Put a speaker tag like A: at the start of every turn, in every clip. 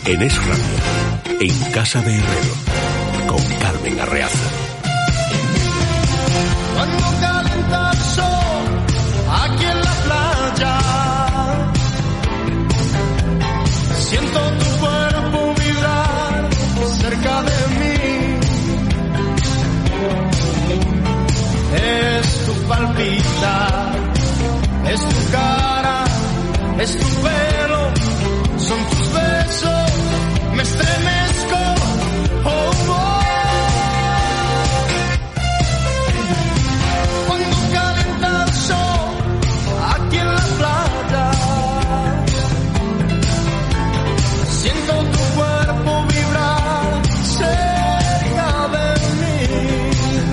A: En Es Radio, en Casa de Herrero, con Carmen Arreaza.
B: Cuando calienta el sol aquí en la playa, siento tu cuerpo vibrar cerca de mí. Es tu palpitar, es tu cara, es tu pelo, son tus besos, me estremezco. Oh, oh. Cuando calienta el sol aquí en la playa, siento tu cuerpo vibrar cerca de mí.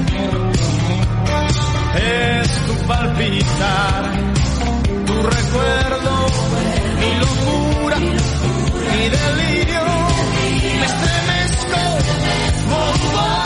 B: Es tu palpitar, tu recuerdo, mi locura, mi delirio, me estremezco. Oh, oh.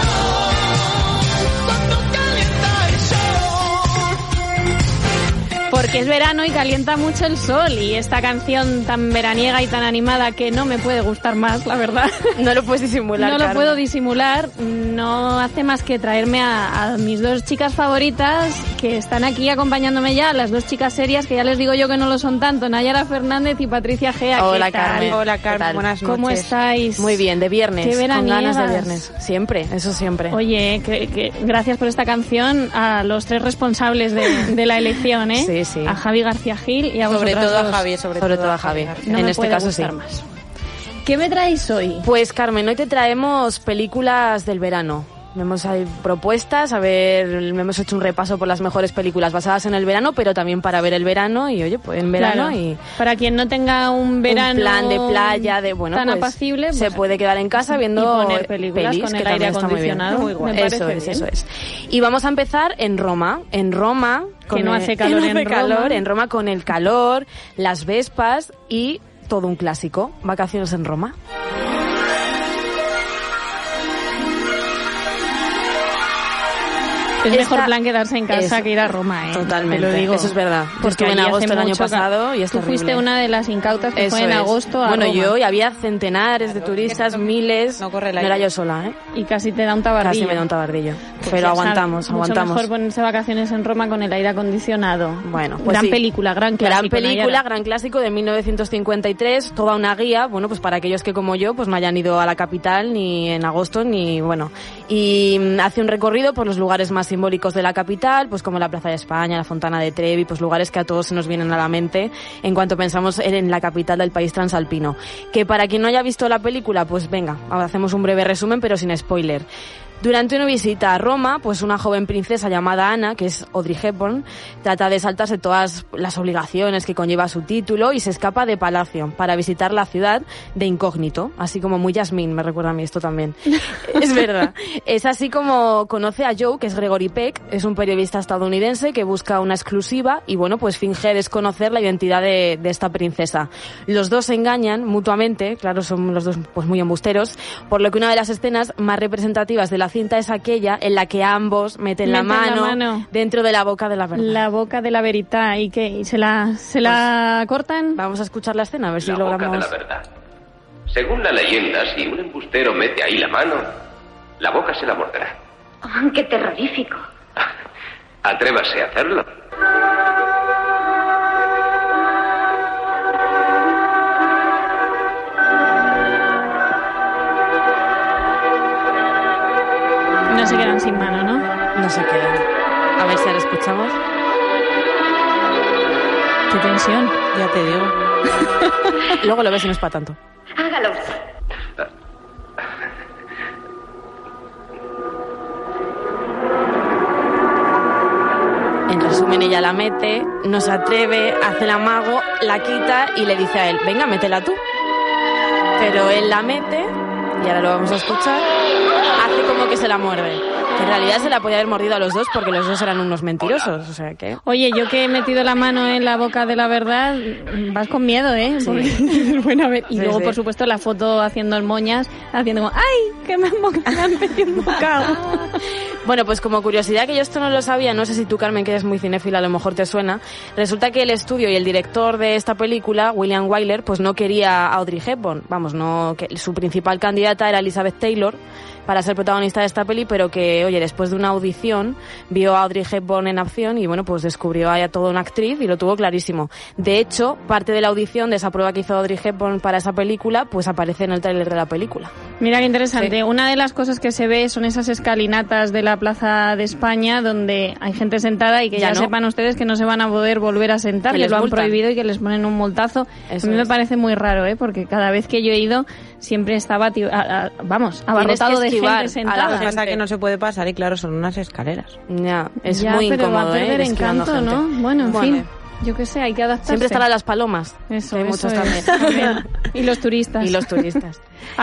B: Cuando calienta el sol.
C: Porque es verano y calienta mucho el sol, y esta canción tan veraniega y tan animada que no me puede gustar más, la verdad.
D: No lo puedes disimular,
C: No
D: Carmen.
C: lo puedo disimular, no hace más que traerme a mis dos chicas favoritas que están aquí acompañándome ya, las dos chicas serias que ya les digo yo que no lo son tanto, Nayara Fernández y Patricia Gea.
D: Hola,
C: ¿Qué tal?
D: Carmen.
E: Hola,
D: ¿Qué
E: Carmen.
D: tal?
E: Buenas noches.
C: ¿Cómo estáis?
D: Muy bien, de viernes.
C: Qué
D: con
C: veraniegas.
D: ganas de viernes. Siempre, eso siempre.
C: Oye, que gracias por esta canción a los tres responsables de la elección, ¿eh?
D: Sí, sí.
C: A Javi García Gil y a
E: Sobre
C: vosotras
E: todo
C: dos.
E: a Javi, sobre todo a Javi.
C: No
D: en
C: me
D: este
C: puede
D: caso sí.
C: gustar más. ¿Qué me traéis hoy?
D: Pues Carmen, hoy te traemos películas del verano. Hemos propuestas, hemos hecho un repaso por las mejores películas basadas en el verano, pero también para ver el verano y oye, pues en verano
C: Claro.
D: y
C: Para quien no tenga un verano
D: un plan de playa, de bueno,
C: tan
D: pues,
C: apacible,
D: se
C: pues,
D: puede quedar en casa viendo
C: y poner películas
D: pelis,
C: con
D: que
C: el aire
D: también está muy bien.
C: acondicionado.
E: Muy guay.
C: Me parece
D: Eso es,
C: bien.
D: eso es. Y vamos a empezar en Roma. En Roma
C: Que no hace calor
D: que no hace
C: en
D: calor,
C: Roma.
D: en Roma con el calor, las vespas y todo un clásico. Vacaciones en Roma.
C: Es
D: Esta-
C: mejor plan quedarse en casa
D: Eso.
C: que ir a Roma, ¿eh?
D: Totalmente,
C: Te lo digo.
D: eso es verdad. Yo
C: Porque
D: estuve en
C: allí hace
D: agosto el año
C: mucho
D: pasado y es
C: Tú fuiste
D: terrible.
C: una de las incautas que
D: Eso
C: fue en
D: es.
C: agosto a
D: Bueno,
C: Roma.
D: yo y había centenares de turistas, miles.
E: No corre el
D: No
E: aire.
D: era yo sola, ¿eh?
C: Y casi te da un tabardillo.
D: Casi me da un tabardillo.
C: Pues
D: Pero
C: ya
D: aguantamos,
C: sabes, mucho
D: aguantamos.
C: mejor ponerse vacaciones en Roma con el aire acondicionado.
D: Bueno, pues
C: gran
D: sí.
C: película, gran clásico.
D: Gran película,
C: Nayara.
D: gran clásico de 1953, toda una guía, bueno, pues para aquellos que como yo, pues no hayan ido a la capital ni en agosto ni, bueno, y hace un recorrido por los lugares más simbólicos de la capital, pues como la Plaza de España, la Fontana de Trevi, pues lugares que a todos se nos vienen a la mente en cuanto pensamos en la capital del país transalpino. Que para quien no haya visto la película, pues venga, ahora hacemos un breve resumen, pero sin spoiler. Durante una visita a Roma, pues una joven princesa llamada Ana, que es Audrey Hepburn, trata de saltarse todas las obligaciones que conlleva su título y se escapa de palacio para visitar la ciudad de incógnito, así como muy Yasmín, me recuerda a mí esto también. Es verdad. Es así como conoce a Joe, que es Gregory Peck, es un periodista estadounidense que busca una exclusiva y bueno, pues finge desconocer la identidad de esta princesa. Los dos se engañan mutuamente, claro, son los dos pues muy embusteros, por lo que una de las escenas más representativas de la cinta es aquella en la que ambos meten la mano dentro de la boca de la verdad.
C: La boca de la verità. ¿Y qué? ¿Y se la cortan?
D: Vamos a escuchar la escena, a ver si
F: La boca
D: logramos...
F: de la verdad. Según la leyenda, si un embustero mete ahí la mano, la boca se la morderá.
G: Oh, ¡qué terrorífico!
F: Atrévase a hacerlo.
C: No se quedan sin mano, ¿no?
D: No se quedan. A ver si ahora escuchamos.
C: Qué tensión.
E: Ya te digo.
D: Luego lo ves y no es para tanto.
G: Hágalo usted.
D: En resumen, ella la mete, no se atreve, hace el amago, la quita y le dice a él, venga, métela tú. Pero él la mete, y ahora lo vamos a escuchar, hace como que se la muerde. Que en realidad se la podía haber mordido a los dos porque los dos eran unos mentirosos, o sea que...
C: Oye, yo que he metido la mano en la boca de la verdad, vas con miedo, ¿eh? Porque- bueno, a ver, y
D: Sí,
C: luego,
D: sí.
C: por supuesto, la foto haciendo el moñas, haciendo como, ¡ay! Que me han metido un bocado.
D: Bueno, pues como curiosidad, que yo esto no lo sabía, no sé si tú, Carmen, que eres muy cinéfila, a lo mejor te suena, resulta que el estudio y el director de esta película, William Wyler, pues no quería a Audrey Hepburn, vamos, no, que su principal candidata era Elizabeth Taylor para ser protagonista de esta peli, pero que, oye, después de una audición vio a Audrey Hepburn en acción y, bueno, pues descubrió a toda una actriz y lo tuvo clarísimo. De hecho, parte de la audición, de esa prueba que hizo Audrey Hepburn para esa película, pues aparece en el tráiler de la película.
C: Mira qué interesante.
D: Sí.
C: Una de las cosas que se ve son esas escalinatas de la Plaza de España donde hay gente sentada y que ya
D: no
C: sepan ustedes que no se van a poder volver a sentar, que
D: les
C: lo han
D: multan.
C: prohibido y que les ponen un multazo.
D: Eso
C: a mí me
D: es.
C: parece muy raro, porque cada vez que yo he ido siempre estaba abarrotado de
D: esquivar
C: gente
D: a la
C: sentada.
H: Lo que pasa es que no se puede pasar y claro, son unas escaleras.
D: Ya, es
C: Ya,
D: muy
C: pero
D: incómodo,
C: va a perder
D: ir esquivando
C: encanto,
D: gente.
C: ¿no? Bueno, en fin, yo qué sé, hay que adaptarse.
D: Siempre estarán las palomas.
C: Eso,
D: que hay
C: eso
D: muchos
C: es.
D: también.
C: Y los turistas.
D: Y los turistas.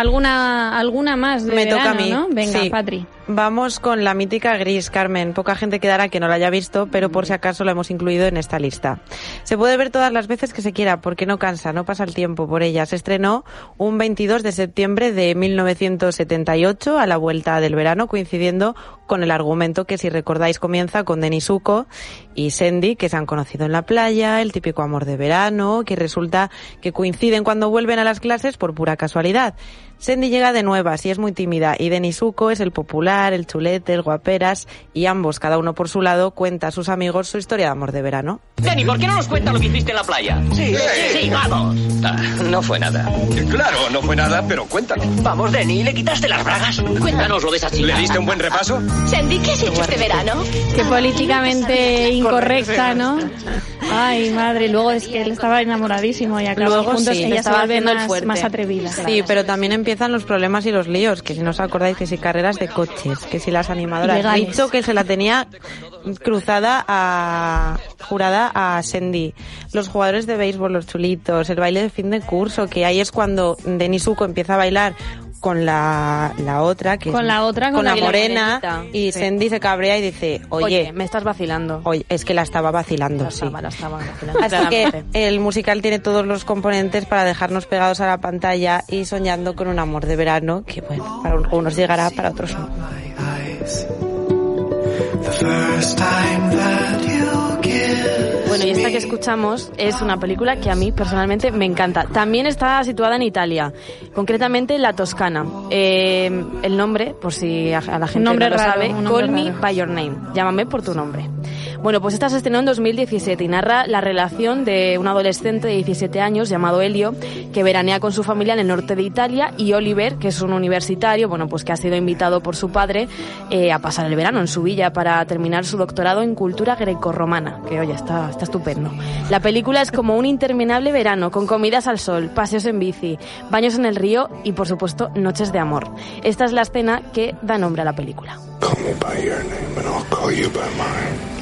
C: ¿Alguna más de
H: Me
C: verano,
H: toca a mí.
C: ¿no? Venga,
H: Sí.
C: Patri.
H: Vamos con la mítica Gris, Carmen. Poca gente quedará que no la haya visto, pero por si acaso la hemos incluido en esta lista. Se puede ver todas las veces que se quiera, porque no cansa, no pasa el tiempo por ella. Se estrenó un 22 de septiembre de 1978, a la vuelta del verano, coincidiendo con el argumento que, si recordáis, comienza con Denis Zuko y Sandy, que se han conocido en la playa, el típico amor de verano, que resulta que coinciden cuando vuelven a las clases por pura casualidad. Sandy llega de nuevas y es muy tímida, y Denis Zuko es el popular, el chulete, el guaperas, y ambos, cada uno por su lado, cuenta a sus amigos su historia de amor de verano.
I: Denny, ¿por qué no nos cuentas lo que hiciste en la playa? Sí, vamos.
F: No fue nada.
J: Claro, no fue nada, pero cuéntalo.
I: Vamos, Denny, ¿le quitaste las bragas? Cuéntanos lo de esa chica.
J: ¿Le diste un buen repaso?
G: Sandy, ¿qué has hecho este verano?
C: Qué políticamente incorrecta, ¿no? Ay, madre, luego es que él estaba enamoradísimo y acaban
H: Luego
C: juntos,
H: sí,
C: ella se
D: estaba
C: vuelve
D: haciendo el fuerte.
C: más atrevida.
H: Sí, pero también empiezan los problemas y los líos, que si no os acordáis, que si carreras de coches, que si las animadoras.
C: Ilegales.
H: Dicho que se la tenía jurada a Sandy. Los jugadores de béisbol, los chulitos, el baile de fin de curso, que ahí es cuando Denis Zuko empieza a bailar con la otra, que
C: Con
H: es-
C: la otra,
H: con la
D: la
H: morena,
D: morenita.
H: y
D: Sí.
H: Sandy se cabrea y dice, oye,
D: me estás vacilando.
H: es que la estaba vacilando,
D: La
H: sí.
D: estaba vacilando.
H: Así que
D: claramente.
H: el musical tiene todos los componentes para dejarnos pegados a la pantalla y soñando con un amor de verano que, bueno, para algunos llegará, para otros no.
D: Bueno, y esta que escuchamos es una película que a mí personalmente me encanta. También está situada en Italia, concretamente en la Toscana. El nombre, por si a la gente
C: nombre
D: no lo
C: raro,
D: sabe,
C: un nombre
D: Call Me
C: raro.
D: By Your Name, llámame por tu nombre. Bueno, pues esta se estrenó en 2017 y narra la relación de un adolescente de 17 años llamado Elio, que veranea con su familia en el norte de Italia, y Oliver, que es un universitario, bueno, pues que ha sido invitado por su padre a pasar el verano en su villa para terminar su doctorado en cultura grecorromana, que oye, está estupendo. La película es como un interminable verano, con comidas al sol, paseos en bici, baños en el río y, por supuesto, noches de amor. Esta es la escena que da nombre a la película.
J: Call me by your name and I'll call you by mine.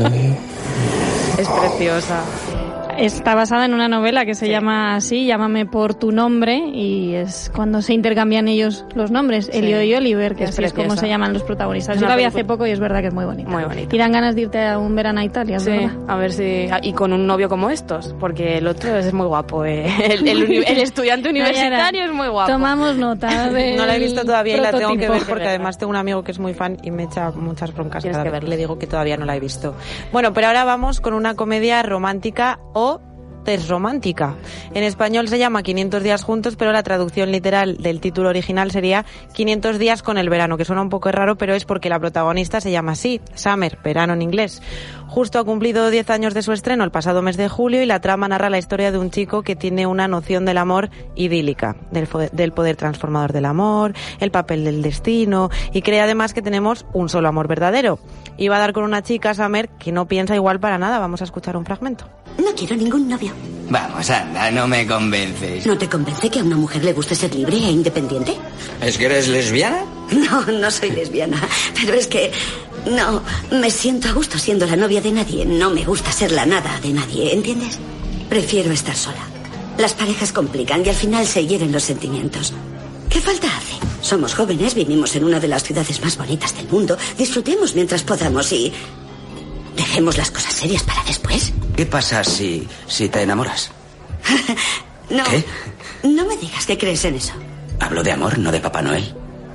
D: Es preciosa.
C: Está basada en una novela que se llama así, Llámame por tu nombre, y es cuando se intercambian ellos los nombres, Elio y Oliver, que
D: Es
C: así es como
D: preciosa.
C: se llaman los protagonistas.
D: Es
C: Yo
D: una
C: la vi
D: película
C: hace poco y es verdad que es muy bonita.
D: Muy bonita.
C: Y dan ganas de irte a un verano a Italia,
D: Sí,
C: ¿verdad?
D: a ver si... Y con un novio como estos, porque el otro es muy guapo. El estudiante universitario es muy guapo.
C: Tomamos nota del
H: No la he visto todavía y la tengo que
C: prototipo.
H: ver porque además tengo un amigo que es muy fan y me echa muchas broncas
D: Tienes
H: cada
D: que
H: vez que
D: verla.
H: le digo que todavía no la he visto. Bueno, pero ahora vamos con una comedia romántica o romántica. En español se llama 500 días juntos, pero la traducción literal del título original sería 500 días con el verano, que suena un poco raro, pero es porque la protagonista se llama así, Summer, verano en inglés. Justo ha cumplido 10 años de su estreno el pasado mes de julio y la trama narra la historia de un chico que tiene una noción del amor idílica, del poder transformador del amor, el papel del destino, y cree además que tenemos un solo amor verdadero. Y va a dar con una chica, Summer, que no piensa igual para nada. Vamos a escuchar un fragmento.
K: No quiero ningún novio.
I: Vamos, anda, no me convences.
K: ¿No te convence que a una mujer le guste ser libre e independiente?
I: ¿Es que eres lesbiana?
K: No, no soy lesbiana. Pero es que... No, me siento a gusto siendo la novia de nadie. No me gusta ser la nada de nadie, ¿entiendes? Prefiero estar sola. Las parejas complican y al final se hieren los sentimientos. ¿Qué falta hace? Somos jóvenes, vivimos en una de las ciudades más bonitas del mundo. Disfrutemos mientras podamos y... dejemos las cosas serias para después.
I: ¿Qué pasa si te enamoras?
K: No.
I: ¿Qué?
K: No me digas que crees en eso.
I: Hablo de amor, no de Papá Noel.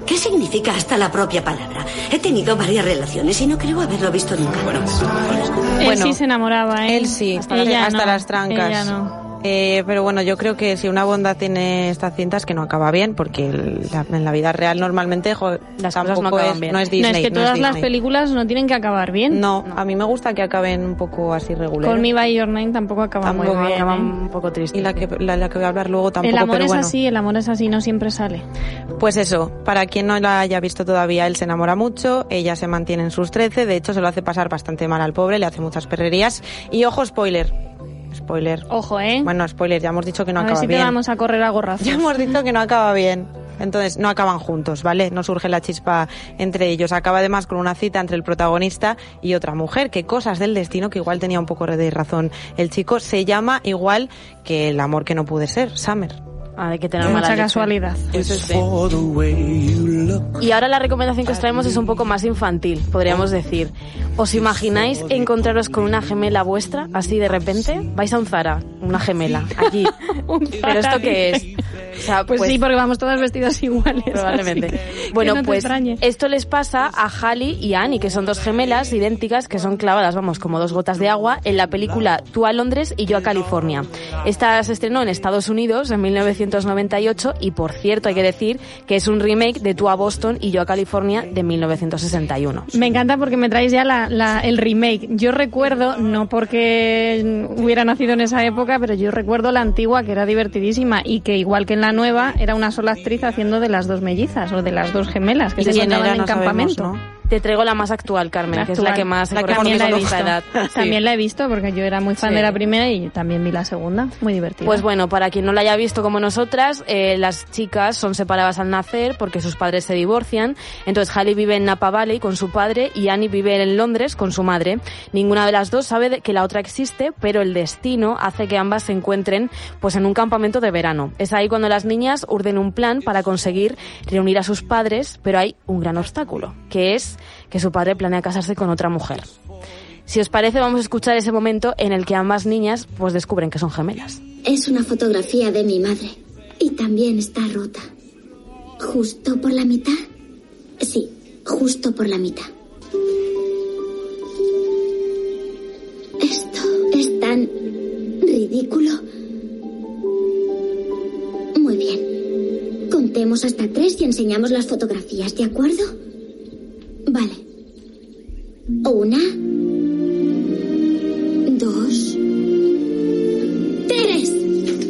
K: ¿Qué significa hasta la propia palabra? He tenido varias relaciones y no creo haberlo visto nunca.
C: Él sí se enamoraba, ¿eh?
H: Él sí, hasta las trancas.
C: Ella no.
H: Pero bueno, yo creo que si una Bonda tiene estas cintas que no acaba bien, porque en la vida real normalmente
D: las cosas no acaban bien.
H: No es Disney.
C: No, es que todas las películas no tienen que acabar bien.
H: No, a mí me gusta que acaben un poco así regulares.
C: Call Me By Your Name tampoco acaba muy bien.
D: Acaba un poco triste.
H: Y la que voy a hablar luego tampoco,
C: el amor
H: pero
C: es
H: bueno.
C: así, el amor es así, no siempre sale.
H: Pues eso, para quien no la haya visto todavía, él se enamora mucho, ella se mantiene en sus 13, de hecho se lo hace pasar bastante mal al pobre, le hace muchas perrerías. Y ojo, spoiler.
C: Ojo,
H: Bueno, spoiler, ya hemos dicho que no acaba
C: bien. A ver si
H: bien.
C: te vamos a correr a gorrazos.
H: Ya hemos dicho que no acaba bien. Entonces, no acaban juntos, ¿vale? No surge la chispa entre ellos. Acaba además con una cita entre el protagonista y otra mujer. Que cosas del destino, que igual tenía un poco de razón el chico. Se llama igual que el amor que no pude ser, Summer.
D: Hay que tener mala
C: mucha
D: leche.
C: casualidad.
D: Y ahora la recomendación que os traemos es un poco más infantil, podríamos decir. ¿Os imagináis encontraros con una gemela vuestra, así de repente? Vais a un Zara, una gemela, allí. ¿Pero esto qué es? O sea,
C: pues sí, porque vamos todas vestidas iguales.
D: Probablemente. Bueno,
C: no
D: pues esto les pasa a Hallie y a Annie, que son dos gemelas idénticas que son clavadas, vamos, como dos gotas de agua, en la película Tú a Londres y yo a California. Esta se estrenó en Estados Unidos en 1998 y, por cierto, hay que decir que es un remake de Tú a Boston y yo a California de 1961.
C: Me encanta porque me traéis ya el remake. Yo recuerdo, no porque hubiera nacido en esa época, pero yo recuerdo la antigua, que era divertidísima y que, igual que en la nueva, era una sola actriz haciendo de las dos mellizas o de las dos gemelas que se encontraban en campamento.
H: Sabemos, ¿no?
D: Te traigo la más actual, Carmen, que es la que más
C: también la he visto.
D: edad.
C: También la he visto porque yo era muy fan de la primera y también vi la segunda. Muy divertida.
D: Pues bueno, para quien no la haya visto como nosotras, las chicas son separadas al nacer porque sus padres se divorcian. Entonces Hallie vive en Napa Valley con su padre y Annie vive en Londres con su madre. Ninguna de las dos sabe que la otra existe, pero el destino hace que ambas se encuentren pues en un campamento de verano. Es ahí cuando las niñas urden un plan para conseguir reunir a sus padres, pero hay un gran obstáculo, que es que su padre planea casarse con otra mujer. Si os parece, vamos a escuchar ese momento en el que ambas niñas pues descubren que son gemelas.
L: Es una fotografía de mi madre y también está rota. ¿Justo por la mitad? Sí, justo por la mitad. Esto es tan ridículo. Muy bien. Contemos hasta 3 y enseñamos las fotografías, ¿de acuerdo? Vale. 1, 2, 3.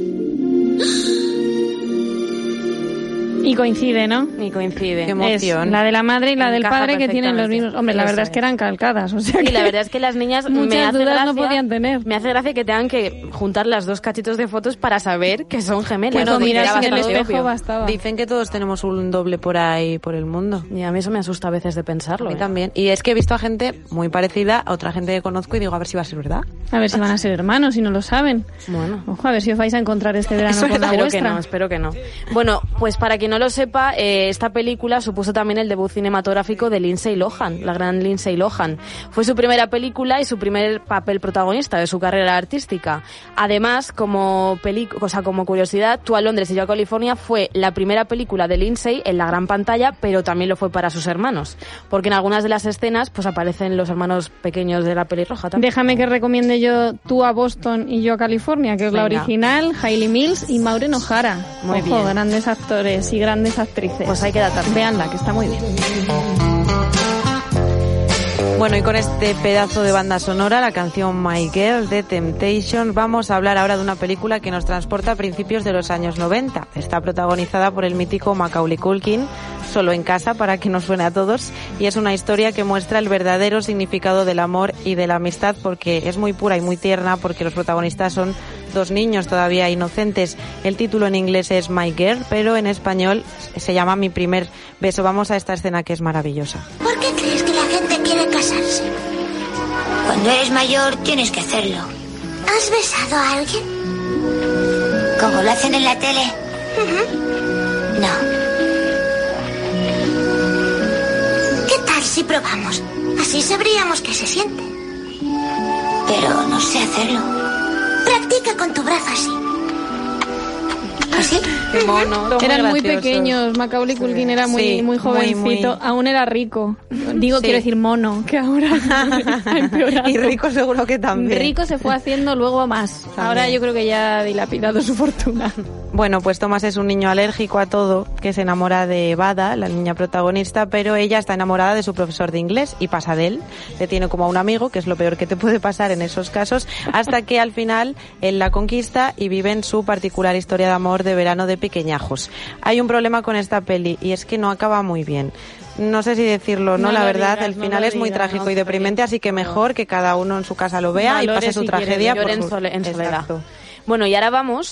C: Y coincide, ¿no?
D: Y coincide.
H: Qué emoción.
C: Es la de la madre y la del
D: Encaja
C: padre, que tienen los mismos. Hombre, la verdad es que eran calcadas. O sea,
D: y la verdad es que las niñas
C: muchas dudas no podían tener.
D: Me hace gracia que tengan que juntar las dos cachitos de fotos para saber que son gemelas.
C: Bueno, mira,
D: en
C: el espejo bastaba.
H: Dicen que todos tenemos un doble por ahí, por el mundo.
D: Y a mí eso me asusta a veces de pensarlo.
H: A mí también. Y es que he visto a gente muy parecida a otra gente que conozco y digo, a ver si va a ser verdad.
C: A ver si van a ser hermanos, si no lo saben.
D: Bueno.
C: Ojo, a ver si os vais a encontrar este verano con la vuestra.
D: Espero que no. Bueno, pues para quien no lo sepa, esta película supuso también el debut cinematográfico de Lindsay Lohan, la gran Lindsay Lohan. Fue su primera película y su primer papel protagonista de su carrera artística. Además, como curiosidad, Tú a Londres y yo a California fue la primera película de Lindsay en la gran pantalla, pero también lo fue para sus hermanos, porque en algunas de las escenas pues aparecen los hermanos pequeños de la pelirroja también.
C: Déjame que recomiende yo Tú a Boston y yo a California, que es la original, Hailey Mills y Maureen O'Hara.
D: Muy bien.
C: Grandes actores y grandes actrices.
D: Pues hay que datar.
C: Véanla, que está muy bien.
H: Bueno, y con este pedazo de banda sonora, la canción My Girl de Temptation, vamos a hablar ahora de una película que nos transporta a principios de los años 90. Está protagonizada por el mítico Macaulay Culkin, Solo en casa, para que nos suene a todos, y es una historia que muestra el verdadero significado del amor y de la amistad, porque es muy pura y muy tierna, porque los protagonistas son dos niños todavía inocentes. El título en inglés es My Girl, pero en español se llama Mi primer beso. Vamos a esta escena que es maravillosa.
L: ¿Por qué crees que la gente quiere casarse? Cuando eres mayor tienes que hacerlo. ¿Has besado a alguien? ¿Como lo hacen en la tele? No. ¿Qué tal si probamos? Así sabríamos qué se siente. Pero no sé hacerlo. Practica con tu brazo así. sí?
H: Qué mono.
C: Eran muy pequeños. Macaulay Culkin era muy jovencito. Aún era rico. Digo, quiero decir mono, que ahora ha empeorado.
H: Y rico seguro que también.
C: Rico se fue haciendo luego más. También. Ahora yo creo que ya ha dilapidado su fortuna.
H: Bueno, pues Thomas es un niño alérgico a todo, que se enamora de Vada, la niña protagonista, pero ella está enamorada de su profesor de inglés y pasa de él. Le tiene como a un amigo, que es lo peor que te puede pasar en esos casos, hasta que al final él la conquista y viven su particular historia de amor de verano de pequeñajos. Hay un problema con esta peli y es que no acaba muy bien. No sé si decirlo, no, la verdad, digas, el final es muy trágico y deprimente, así que mejor que cada uno en su casa lo vea y pase su tragedia
D: en soledad. Bueno, y ahora vamos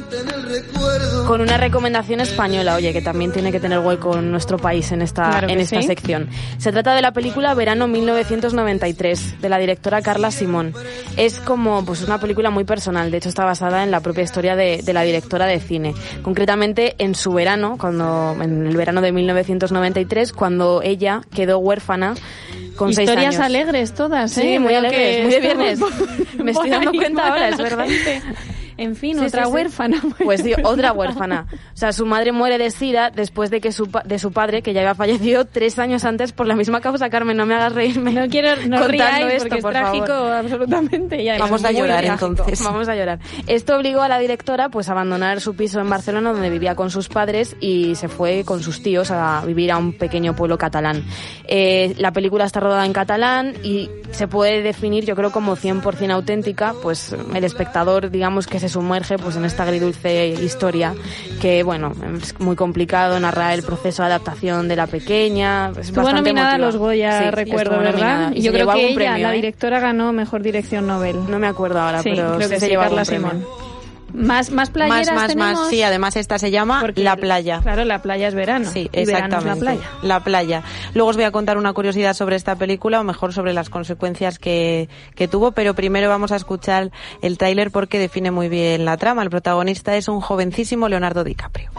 D: con una recomendación española, oye, que también tiene que tener hueco en nuestro país en esta sección. Se trata de la película Verano 1993, de la directora Carla Simón. Es como pues una película muy personal, de hecho está basada en la propia historia de la directora de cine. Concretamente en su verano, en el verano de 1993, cuando ella quedó huérfana con 6 años.
C: Historias alegres todas, ¿eh?
D: Sí, muy alegres, muy de viernes. Me estoy dando cuenta ahora, es verdad.
C: En fin, otra huérfana.
D: Pues sí, otra huérfana. O sea, su madre muere de sida después de que de su padre, que ya había fallecido 3 años antes por la misma causa. Carmen, no me hagas reírme.
C: No quiero, no ríais
D: esto,
C: porque es trágico,
D: favor.
C: Absolutamente. Ya
H: vamos a llorar entonces.
D: Vamos a llorar. Esto obligó a la directora pues a abandonar su piso en Barcelona, donde vivía con sus padres, y se fue con sus tíos a vivir a un pequeño pueblo catalán. La película está rodada en catalán y se puede definir, yo creo, como 100% auténtica. Pues el espectador, digamos, que se sumerge pues en esta agridulce historia que, bueno, es muy complicado narrar el proceso de adaptación de la pequeña.
C: Estuvo nominada a los Goya, recuerdo, ¿verdad? Y yo creo que ella, la directora, ganó Mejor Dirección Nobel.
D: No me acuerdo ahora, pero
C: creo que
D: se
C: sí,
D: lleva
C: Carla Simón. Más playeras tenemos.
H: Sí, además esta se llama La Playa.
C: Claro, La Playa es verano.
H: Sí, exactamente. La Playa. Luego os voy a contar una curiosidad sobre esta película, o mejor sobre las consecuencias que tuvo, pero primero vamos a escuchar el tráiler porque define muy bien la trama. El protagonista es un jovencísimo Leonardo DiCaprio.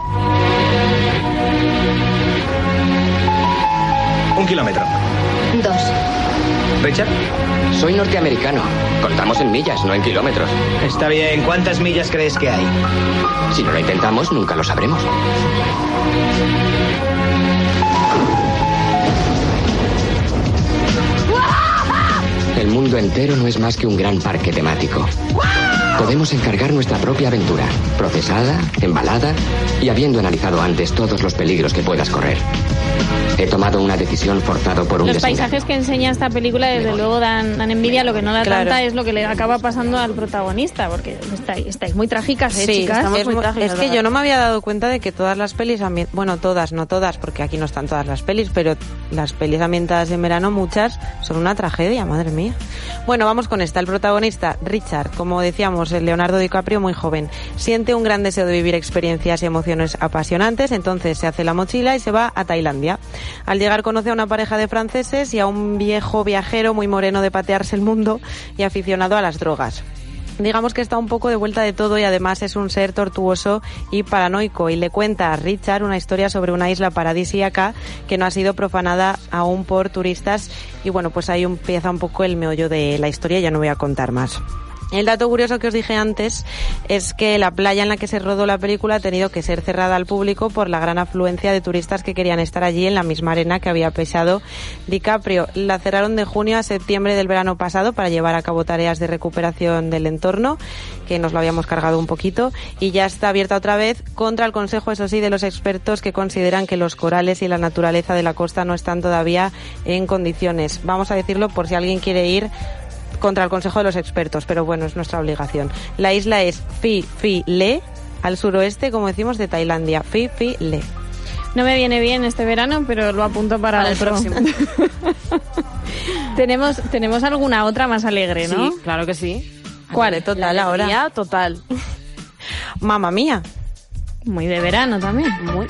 M: 1 kilómetro.
L: 2.
M: ¿Richard?
F: Soy norteamericano. Contamos en millas, no en kilómetros.
M: Está bien. ¿Cuántas millas crees que hay?
F: Si no lo intentamos, nunca lo sabremos. El mundo entero no es más que un gran parque temático. Podemos encargar nuestra propia aventura, procesada, embalada y habiendo analizado antes todos los peligros que puedas correr. He tomado una decisión forzado por un
C: Los
F: desengaño.
C: paisajes que enseña esta película desde luego dan envidia. Lo que no da tanta es lo que le acaba pasando al protagonista, porque estáis muy trágicas, chicas.
H: Estamos muy trágicas, es que yo no me había dado cuenta de que todas las pelis, bueno, todas, no todas, porque aquí no están todas las pelis, pero las pelis ambientadas en verano, muchas, son una tragedia, madre mía. Bueno, vamos con esta. El protagonista, Richard, como decíamos, el Leonardo DiCaprio, muy joven, siente un gran deseo de vivir experiencias y emociones apasionantes, entonces se hace la mochila y se va a Tailandia. Al llegar conoce a una pareja de franceses y a un viejo viajero muy moreno de patearse el mundo y aficionado a las drogas. Digamos que está un poco de vuelta de todo y además es un ser tortuoso y paranoico, y le cuenta a Richard una historia sobre una isla paradisíaca que no ha sido profanada aún por turistas, y bueno, pues ahí empieza un poco el meollo de la historia, ya no voy a contar más. El dato curioso que os dije antes es que la playa en la que se rodó la película ha tenido que ser cerrada al público por la gran afluencia de turistas que querían estar allí en la misma arena que había pisado DiCaprio. La cerraron de junio a septiembre del verano pasado para llevar a cabo tareas de recuperación del entorno, que nos lo habíamos cargado un poquito, y ya está abierta otra vez contra el consejo, eso sí, de los expertos que consideran que los corales y la naturaleza de la costa no están todavía en condiciones. Vamos a decirlo por si alguien quiere ir, contra el consejo de los expertos, pero bueno, es nuestra obligación. La isla es Phi Phi Le, al suroeste, como decimos, de Tailandia. Phi Phi Le.
C: No me viene bien este verano, pero lo apunto para
D: el próximo.
C: tenemos alguna otra más alegre, ¿no?
D: Sí, claro que sí.
C: ¿Cuál?
H: Total, ahora.
D: Total.
H: Mamma Mía.
C: Muy de verano también.
D: Muy.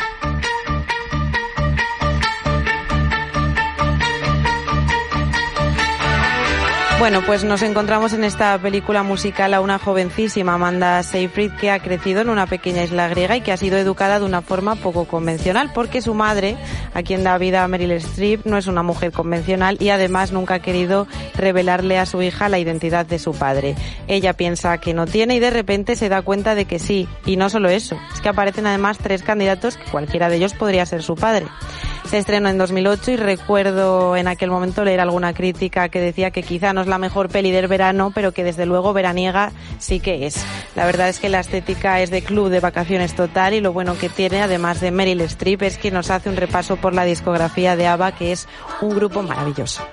H: Bueno, pues nos encontramos en esta película musical a una jovencísima Amanda Seyfried que ha crecido en una pequeña isla griega y que ha sido educada de una forma poco convencional porque su madre, a quien da vida a Meryl Streep, no es una mujer convencional y además nunca ha querido revelarle a su hija la identidad de su padre. Ella piensa que no tiene y de repente se da cuenta de que sí. Y no solo eso, es que aparecen además 3 candidatos que cualquiera de ellos podría ser su padre. Se estrenó en 2008 y recuerdo en aquel momento leer alguna crítica que decía que quizá no es la mejor peli del verano, pero que desde luego veraniega sí que es. La verdad es que la estética es de club de vacaciones total y lo bueno que tiene, además de Meryl Streep, es que nos hace un repaso por la discografía de ABBA, que es un grupo maravilloso.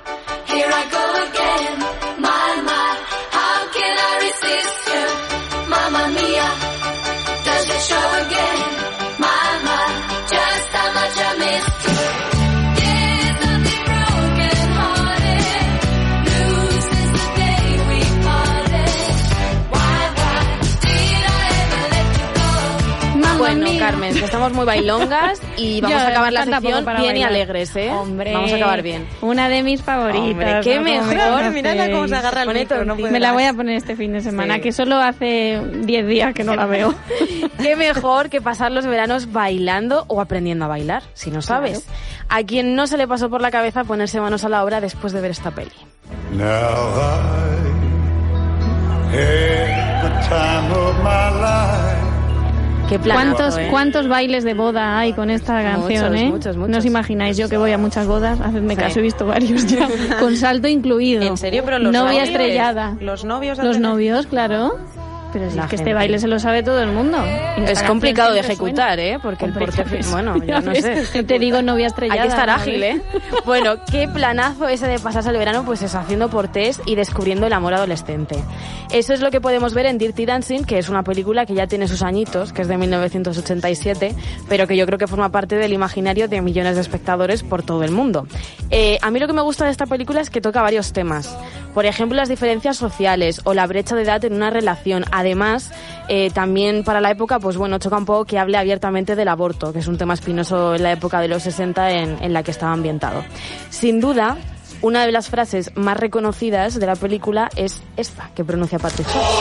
D: Bueno, Carmen, que estamos muy bailongas y vamos a acabar la sección bien y alegres, ¿eh?
C: Hombre,
D: vamos a acabar bien.
C: Una de mis favoritas.
D: Hombre, qué mejor.
H: Mirad cómo se agarra el micro. No
C: me la voy a poner este fin de semana, sí. Que solo hace 10 días que no la veo.
D: Qué mejor que pasar los veranos bailando o aprendiendo a bailar, si no sabes. Claro. A quien no se le pasó por la cabeza ponerse manos a la obra después de ver esta peli.
J: Now I had the time of my life.
C: ¿Cuántos bailes de boda hay con esta canción,
D: muchos.
C: No os imagináis, yo que voy a muchas bodas, hacedme caso, he visto varios ya, con salto incluido.
H: ¿En serio? Pero los
C: novia
H: novios,
C: estrellada.
H: Los novios,
C: claro. Pero si es que este baile se lo sabe todo el mundo.
D: Es complicado de ejecutar, suena. Porque el porte... Bueno, yo no sé.
C: Yo te digo novia estrellada.
D: Hay que estar ágil, ¿eh? Bueno, qué planazo ese de pasarse el verano, pues eso, haciendo portés y descubriendo el amor adolescente. Eso es lo que podemos ver en Dirty Dancing, que es una película que ya tiene sus añitos, que es de 1987, pero que yo creo que forma parte del imaginario de millones de espectadores por todo el mundo. A mí lo que me gusta de esta película es que toca varios temas. Por ejemplo, las diferencias sociales o la brecha de edad en una relación. Además, también para la época, pues bueno, choca un poco que hable abiertamente del aborto, que es un tema espinoso en la época de los 60 en la que estaba ambientado. Sin duda, una de las frases más reconocidas de la película es esta, que pronuncia Patrick Swayze.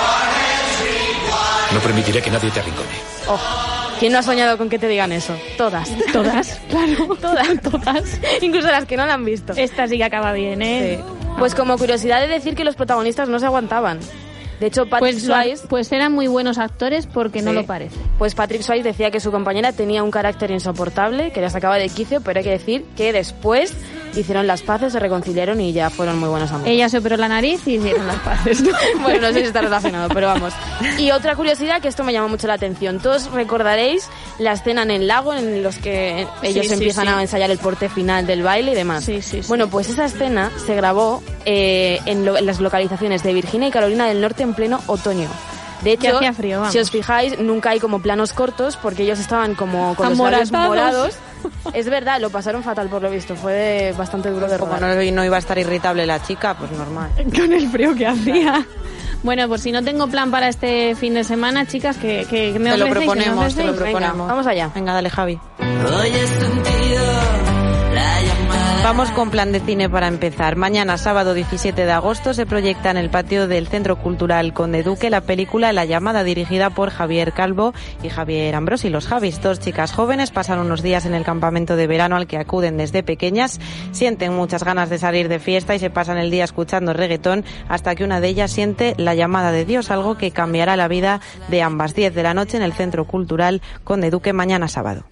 A: No permitiré que nadie te arrincone.
D: Oh, ¿quién no ha soñado con que te digan eso? Todas, claro. Todas. Incluso las que no la han visto.
C: Esta sí que acaba bien, ¿eh?
D: Sí. Pues como curiosidad de decir que los protagonistas no se aguantaban. De hecho, Patrick Swayze...
C: Pues eran muy buenos actores porque no lo parece.
D: Pues Patrick Swayze decía que su compañera tenía un carácter insoportable, que la sacaba de quicio, pero hay que decir que después hicieron las paces, se reconciliaron y ya fueron muy buenos amigos.
C: Ella se operó la nariz y hicieron las paces.
D: Bueno, no sé si está relacionado, pero vamos. Y otra curiosidad, que esto me llamó mucho la atención. Todos recordaréis la escena en el lago en los que ellos empiezan a ensayar el porte final del baile y demás.
C: Sí.
D: Bueno, pues esa escena se grabó en las localizaciones de Virginia y Carolina del Norte en pleno otoño. De hecho,
C: frío,
D: si os fijáis, nunca hay como planos cortos porque ellos estaban como con los labios morados. Es verdad, lo pasaron fatal por lo visto, fue bastante duro de rodar.
H: Como no iba a estar irritable la chica, pues normal.
C: Con el frío que hacía. Bueno, pues si no tengo plan para este fin de semana, chicas, que me
H: te
C: ofrecéis.
H: Te lo proponemos.
D: Venga, vamos allá.
H: Venga, dale, Javi. Vamos con plan de cine para empezar. Mañana, sábado 17 de agosto, se proyecta en el patio del Centro Cultural Conde Duque la película La llamada, dirigida por Javier Calvo y Javier Ambrosi. Los Javis, 2 chicas jóvenes, pasan unos días en el campamento de verano al que acuden desde pequeñas, sienten muchas ganas de salir de fiesta y se pasan el día escuchando reggaetón hasta que una de ellas siente la llamada de Dios, algo que cambiará la vida de ambas. 10 de la noche en el Centro Cultural Conde Duque, mañana sábado.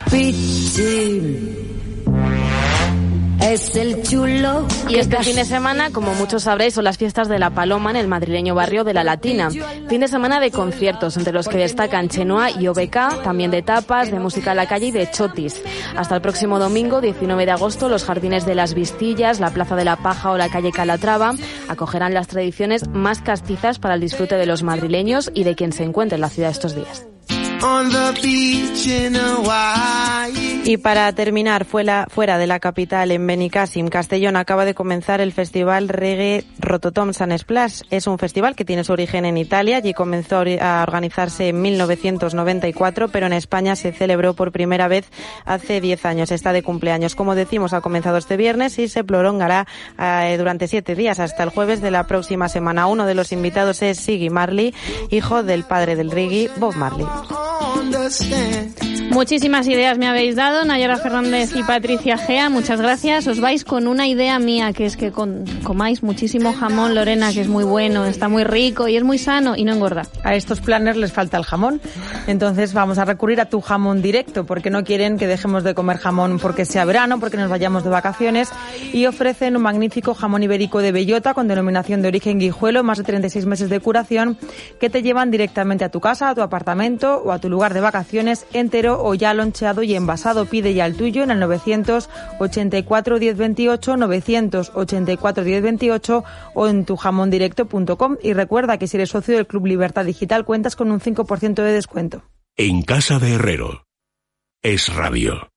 L: Es el chulo.
D: Y este fin de semana, como muchos sabréis, son las fiestas de La Paloma en el madrileño barrio de La Latina. Fin de semana de conciertos, entre los que destacan Chenoa y OBK, también de tapas, de música a la calle y de chotis. Hasta el próximo domingo, 19 de agosto, los jardines de las Vistillas, la Plaza de la Paja o la calle Calatrava acogerán las tradiciones más castizas para el disfrute de los madrileños y de quien se encuentre en la ciudad estos días.
B: On the beach in Hawaii.
H: Y para terminar, fuera de la capital, en Benicàssim, Castellón, acaba de comenzar el festival Reggae Rototom Sun Splash. Es un festival que tiene su origen en Italia. Allí comenzó a organizarse en 1994, pero en España se celebró por primera vez hace 10 años. Está de cumpleaños. Como decimos, ha comenzado este viernes y se prolongará durante 7 días hasta el jueves de la próxima semana. Uno de los invitados es Ziggy Marley, hijo del padre del reggae, Bob Marley.
C: Muchísimas ideas me habéis dado, Nayara Fernández y Patricia Gea, muchas gracias. Os vais con una idea mía, que es que comáis muchísimo jamón, Lorena, que es muy bueno, está muy rico y es muy sano y no engorda.
N: A estos planners les falta el jamón, entonces vamos a recurrir a tu jamón directo, porque no quieren que dejemos de comer jamón porque sea verano, porque nos vayamos de vacaciones, y ofrecen un magnífico jamón ibérico de bellota con denominación de origen Guijuelo, más de 36 meses de curación, que te llevan directamente a tu casa, a tu apartamento o a tu lugar de vacaciones entero o ya loncheado y envasado. Pide ya el tuyo en el 984 1028, 984 1028 o en tujamondirecto.com. Y recuerda que si eres socio del Club Libertad Digital cuentas con un 5% de descuento.
A: En Casa de Herrero. Es Radio.